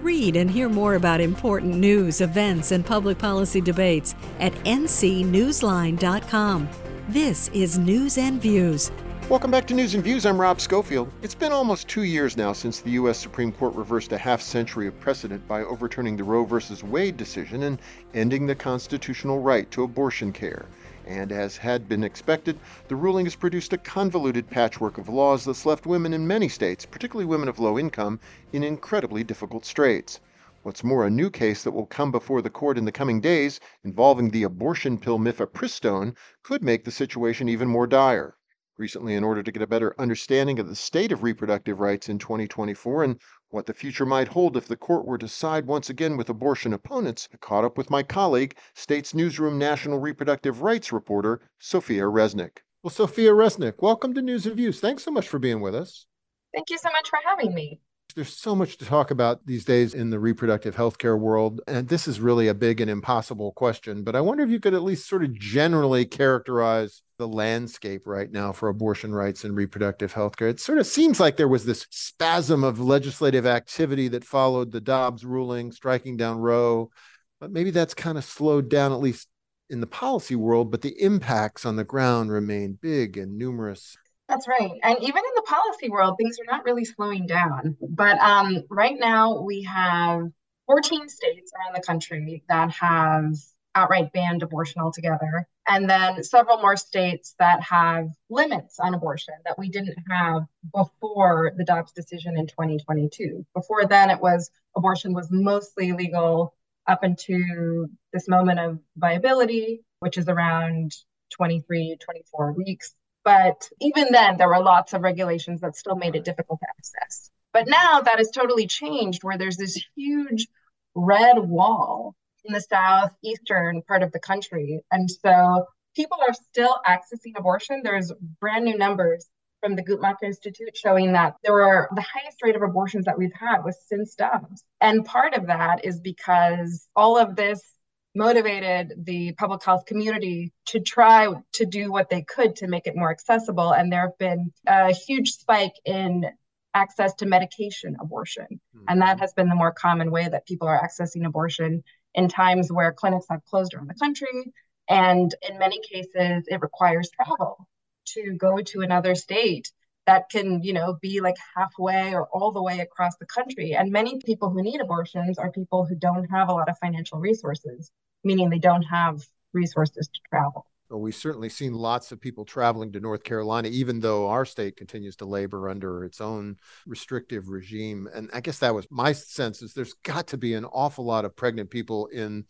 Read and hear more about important news, events, and public policy debates at ncnewsline.com. This is News and Views. Welcome back to News and Views. I'm Rob Schofield. It's been almost 2 years now since the U.S. Supreme Court reversed a half-century of precedent by overturning the Roe v. Wade decision and ending the constitutional right to abortion care. And as had been expected, the ruling has produced a convoluted patchwork of laws that's left women in many states, particularly women of low income, in incredibly difficult straits. What's more, a new case that will come before the court in the coming days, involving the abortion pill mifepristone, could make the situation even more dire. Recently, in order to get a better understanding of the state of reproductive rights in 2024 and what the future might hold if the court were to side once again with abortion opponents, I caught up with my colleague, States Newsroom national reproductive rights reporter, Sophia Resnick. Well, Sophia Resnick, welcome to News and Views. Thanks so much for being with us. Thank you so much for having me. There's so much to talk about these days in the reproductive healthcare world, and this is really a big and impossible question, but I wonder if you could at least sort of generally characterize the landscape right now for abortion rights and reproductive healthcare. It sort of seems like there was this spasm of legislative activity that followed the Dobbs ruling, striking down Roe, but maybe that's kind of slowed down, at least in the policy world, but the impacts on the ground remain big and numerous. That's right. And even in the policy world, things are not really slowing down. But right now, we have 14 states around the country that have outright banned abortion altogether. And then several more states that have limits on abortion that we didn't have before the Dobbs decision in 2022. Before then, abortion was mostly legal up into this moment of viability, which is around 23, 24 weeks. But even then, there were lots of regulations that still made it difficult to access. But now that has totally changed, where there's this huge red wall in the southeastern part of the country. And so people are still accessing abortion. There's brand new numbers from the Guttmacher Institute showing that there were the highest rate of abortions that we've had was since Dobbs. And part of that is because all of this motivated the public health community to try to do what they could to make it more accessible. And there have been a huge spike in access to medication abortion. Mm-hmm. And that has been the more common way that people are accessing abortion in times where clinics have closed around the country. And in many cases, it requires travel to go to another state that can, be like halfway or all the way across the country. And many people who need abortions are people who don't have a lot of financial resources, meaning they don't have resources to travel. Well, we've certainly seen lots of people traveling to North Carolina, even though our state continues to labor under its own restrictive regime. And I guess that was my sense is there's got to be an awful lot of pregnant people in,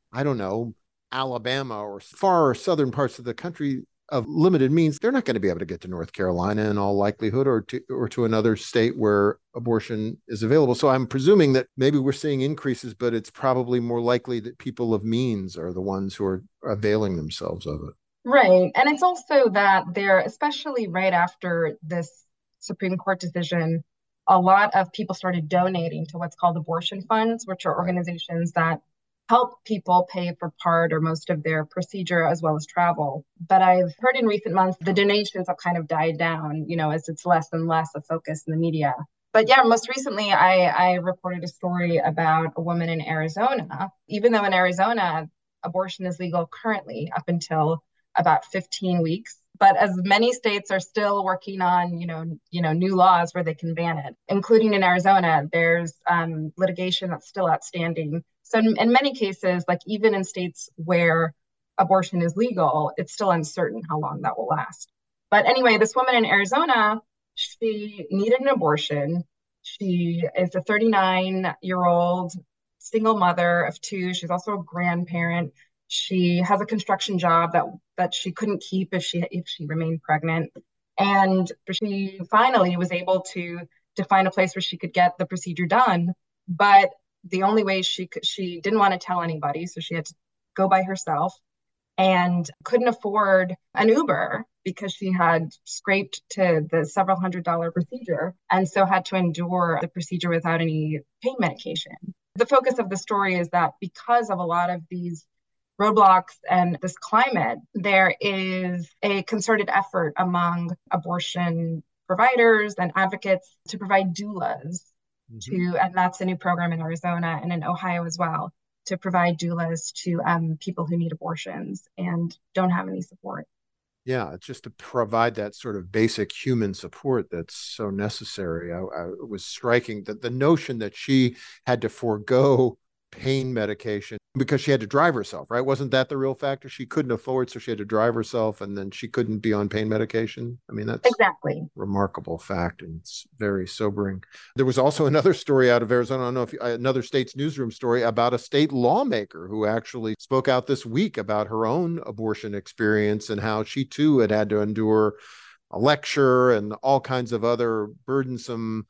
Alabama or far southern parts of the country of limited means. They're not going to be able to get to North Carolina in all likelihood or to another state where abortion is available. So I'm presuming that maybe we're seeing increases, but it's probably more likely that people of means are the ones who are availing themselves of it. Right. And it's also that there, especially right after this Supreme Court decision, a lot of people started donating to what's called abortion funds, which are organizations that help people pay for part or most of their procedure as well as travel. But I've heard in recent months, the donations have kind of died down, as it's less and less a focus in the media. But yeah, most recently, I reported a story about a woman in Arizona. Even though in Arizona, abortion is legal currently up until about 15 weeks. But as many states are still working on, new laws where they can ban it, including in Arizona, there's litigation that's still outstanding. So in many cases, like even in states where abortion is legal, it's still uncertain how long that will last. But anyway, this woman in Arizona, she needed an abortion. She is a 39-year-old single mother of two. She's also a grandparent. She has a construction job that she couldn't keep if she remained pregnant. And she finally was able to find a place where she could get the procedure done. But the only way she didn't want to tell anybody, so she had to go by herself and couldn't afford an Uber because she had scraped to the several $100 procedure and so had to endure the procedure without any pain medication. The focus of the story is that because of a lot of these roadblocks and this climate, there is a concerted effort among abortion providers and advocates to provide doulas Hmm. and that's a new program in Arizona and in Ohio as well, to provide doulas to people who need abortions and don't have any support. Yeah, it's just to provide that sort of basic human support that's so necessary. I was striking that the notion that she had to forego pain medication because she had to drive herself, right? Wasn't that the real factor? She couldn't afford, so she had to drive herself, and then she couldn't be on pain medication. I mean, that's Exactly. remarkable fact, and it's very sobering. There was also another story out of Arizona. I don't know if another state's newsroom story about a state lawmaker who actually spoke out this week about her own abortion experience and how she too had to endure a lecture and all kinds of other burdensome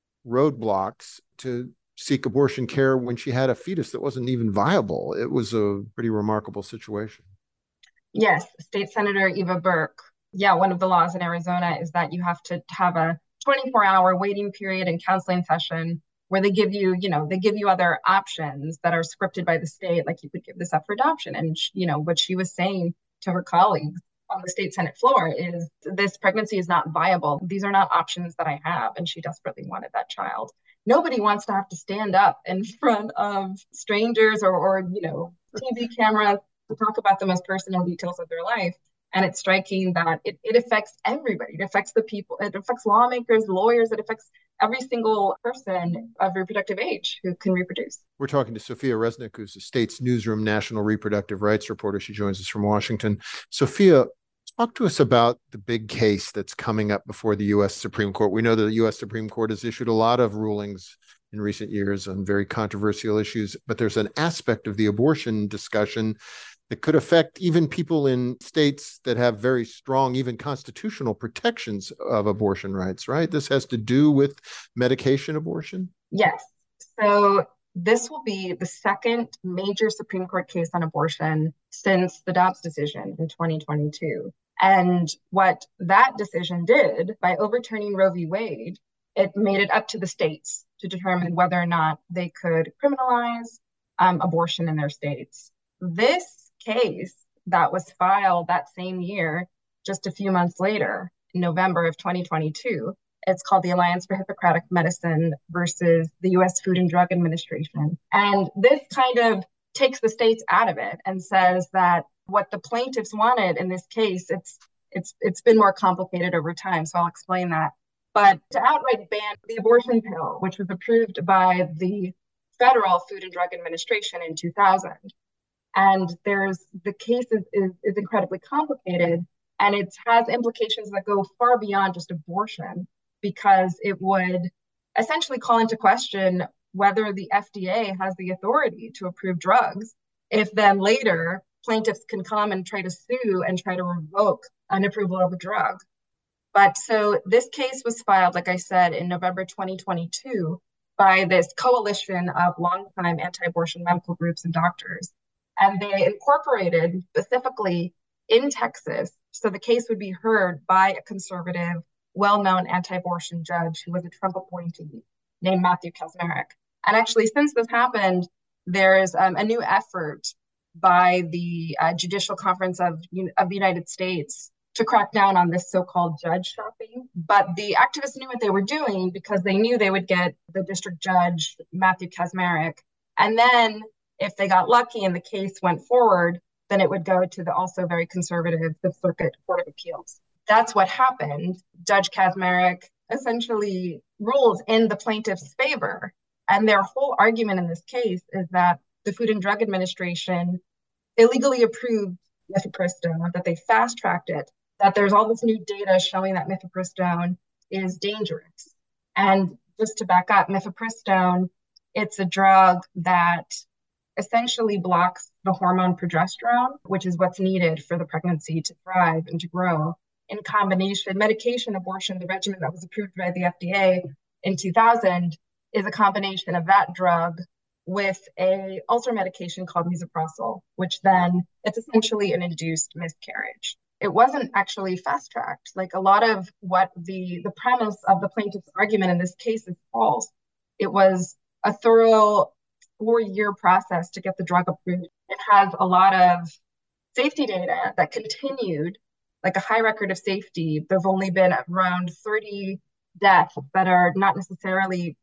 roadblocks to seek abortion care when she had a fetus that wasn't even viable. It was a pretty remarkable situation. Yes, State Senator Eva Burke. Yeah, one of the laws in Arizona is that you have to have a 24-hour waiting period and counseling session where they give you, they give you other options that are scripted by the state, like you could give this up for adoption. And, what she was saying to her colleagues on the state Senate floor is this pregnancy is not viable. These are not options that I have. And she desperately wanted that child. Nobody wants to have to stand up in front of strangers or TV cameras to talk about the most personal details of their life. And it's striking that it affects everybody. It affects the people, it affects lawmakers, lawyers, it affects every single person of reproductive age who can reproduce. We're talking to Sophia Resnick, who's the state's newsroom national reproductive rights reporter. She joins us from Washington. Sophia, talk to us about the big case that's coming up before the U.S. Supreme Court. We know that the U.S. Supreme Court has issued a lot of rulings in recent years on very controversial issues, but there's an aspect of the abortion discussion that could affect even people in states that have very strong, even constitutional protections of abortion rights, right? This has to do with medication abortion? Yes. So this will be the second major Supreme Court case on abortion since the Dobbs decision in 2022. And what that decision did by overturning Roe v. Wade, it made it up to the states to determine whether or not they could criminalize abortion in their states. This case that was filed that same year, just a few months later, in November of 2022, it's called the Alliance for Hippocratic Medicine versus the U.S. Food and Drug Administration. And this kind of takes the states out of it and says that what the plaintiffs wanted in this case, it's been more complicated over time. So I'll explain that. But to outright ban the abortion pill, which was approved by the Federal Food and Drug Administration in 2000. And the case is incredibly complicated, and it has implications that go far beyond just abortion, because it would essentially call into question whether the FDA has the authority to approve drugs if then later plaintiffs can come and try to sue and try to revoke an approval of a drug. But so this case was filed, like I said, in November 2022 by this coalition of longtime anti-abortion medical groups and doctors. And they incorporated specifically in Texas. So the case would be heard by a conservative, well-known anti-abortion judge who was a Trump appointee named Matthew Kacsmaryk. And actually, since this happened, there's a new effort by the Judicial Conference of the United States to crack down on this so-called judge shopping. But the activists knew what they were doing because they knew they would get the district judge, Matthew Kacsmaryk. And then if they got lucky and the case went forward, then it would go to the also very conservative Fifth Circuit Court of Appeals. That's what happened. Judge Kacsmaryk essentially ruled in the plaintiff's favor. And their whole argument in this case is that the Food and Drug Administration illegally approved mifepristone, that they fast-tracked it, that there's all this new data showing that mifepristone is dangerous. And just to back up, mifepristone, it's a drug that essentially blocks the hormone progesterone, which is what's needed for the pregnancy to thrive and to grow. In combination, medication abortion, the regimen that was approved by the FDA in 2000, is a combination of that drug with a ulcer medication called misoprostol, which then it's essentially an induced miscarriage. It wasn't actually fast-tracked. Like a lot of what the premise of the plaintiff's argument in this case is false. It was a thorough 4-year process to get the drug approved. It has a lot of safety data that continued, like a high record of safety. There've only been around 30 deaths that are not necessarily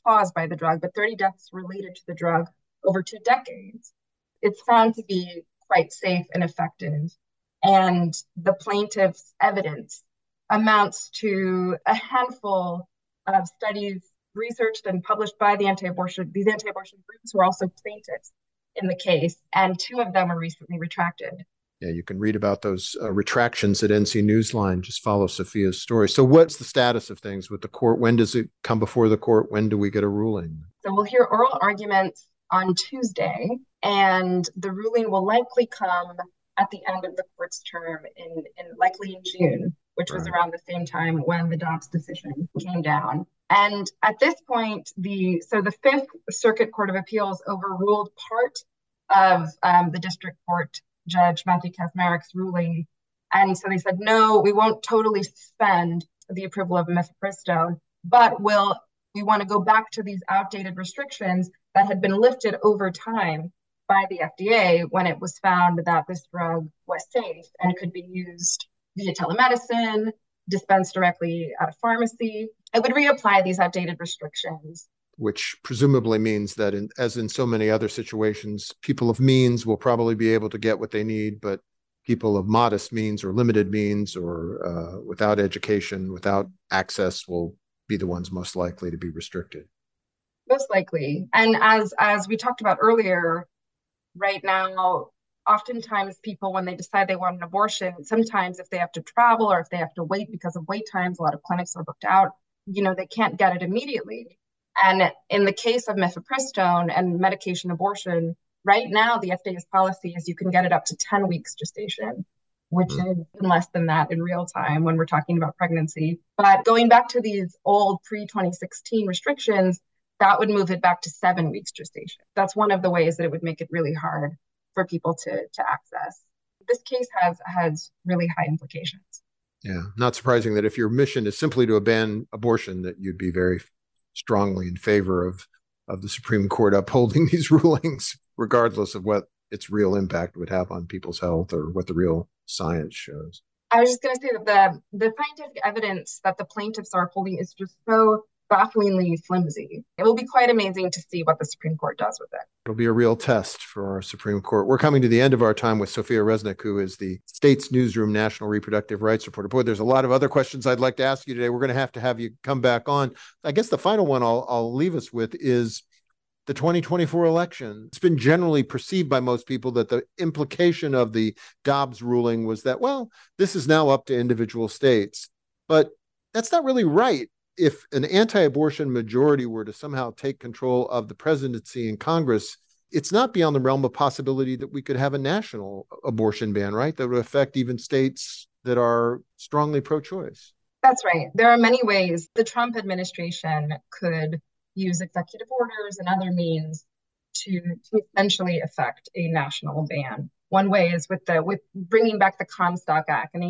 caused by the drug, but 30 deaths related to the drug over 2 decades. It's found to be quite safe and effective. And the plaintiff's evidence amounts to a handful of studies researched and published by these anti-abortion groups who are also plaintiffs in the case, and 2 of them are recently retracted. Yeah, you can read about those retractions at NC Newsline. Just follow Sophia's story. So what's the status of things with the court? When does it come before the court? When do we get a ruling? So we'll hear oral arguments on Tuesday, and the ruling will likely come at the end of the court's term likely in June, which was around the same time when the Dobbs decision came down. And at this point, the Fifth Circuit Court of Appeals overruled part of the district court Judge Matthew Kaczmarek's ruling. And so they said, no, we won't totally suspend the approval of mifepristone, but we want to go back to these outdated restrictions that had been lifted over time by the FDA when it was found that this drug was safe and could be used via telemedicine, dispensed directly at a pharmacy. It would reapply these outdated restrictions. Which presumably means that, as in so many other situations, people of means will probably be able to get what they need, but people of modest means or limited means or without education, without access, will be the ones most likely to be restricted. Most likely. And as we talked about earlier, right now, oftentimes people, when they decide they want an abortion, sometimes if they have to travel or if they have to wait because of wait times, a lot of clinics are booked out, they can't get it immediately. And in the case of mifepristone and medication abortion, right now the FDA's policy is you can get it up to 10 weeks gestation, which is less than that in real time when we're talking about pregnancy. But going back to these old pre-2016 restrictions, that would move it back to 7 weeks gestation. That's one of the ways that it would make it really hard for people to access. This case has really high implications. Yeah, not surprising that if your mission is simply to ban abortion, that you'd be very strongly in favor of the Supreme Court upholding these rulings, regardless of what its real impact would have on people's health or what the real science shows. I was just going to say that the scientific evidence that the plaintiffs are upholding is just so bafflingly flimsy. It will be quite amazing to see what the Supreme Court does with it. It'll be a real test for our Supreme Court. We're coming to the end of our time with Sophia Resnick, who is the States Newsroom National Reproductive Rights Reporter. Boy, there's a lot of other questions I'd like to ask you today. We're going to have you come back on. I guess the final one I'll leave us with is the 2024 election. It's been generally perceived by most people that the implication of the Dobbs ruling was that, well, this is now up to individual states. But that's not really right. If an anti-abortion majority were to somehow take control of the presidency and Congress, it's not beyond the realm of possibility that we could have a national abortion ban, right? That would affect even states that are strongly pro-choice. That's right. There are many ways the Trump administration could use executive orders and other means to essentially affect a national ban. One way is with bringing back the Comstock Act, an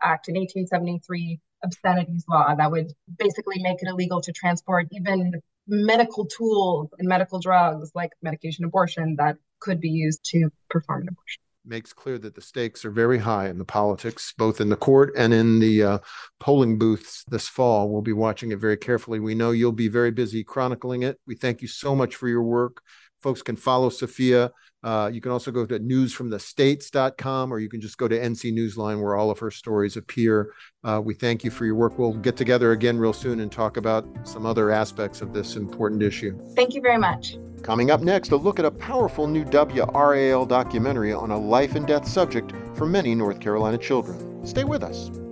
1873 obscenities law that would basically make it illegal to transport even medical tools and medical drugs like medication abortion that could be used to perform an abortion. Makes clear that the stakes are very high in the politics, both in the court and in the polling booths this fall. We'll be watching it very carefully. We know you'll be very busy chronicling it. We thank you so much for your work. Folks can follow Sophia. You can also go to newsfromthestates.com, or you can just go to NC Newsline where all of her stories appear. We thank you for your work. We'll get together again real soon and talk about some other aspects of this important issue. Thank you very much. Coming up next, a look at a powerful new WRAL documentary on a life and death subject for many North Carolina children. Stay with us.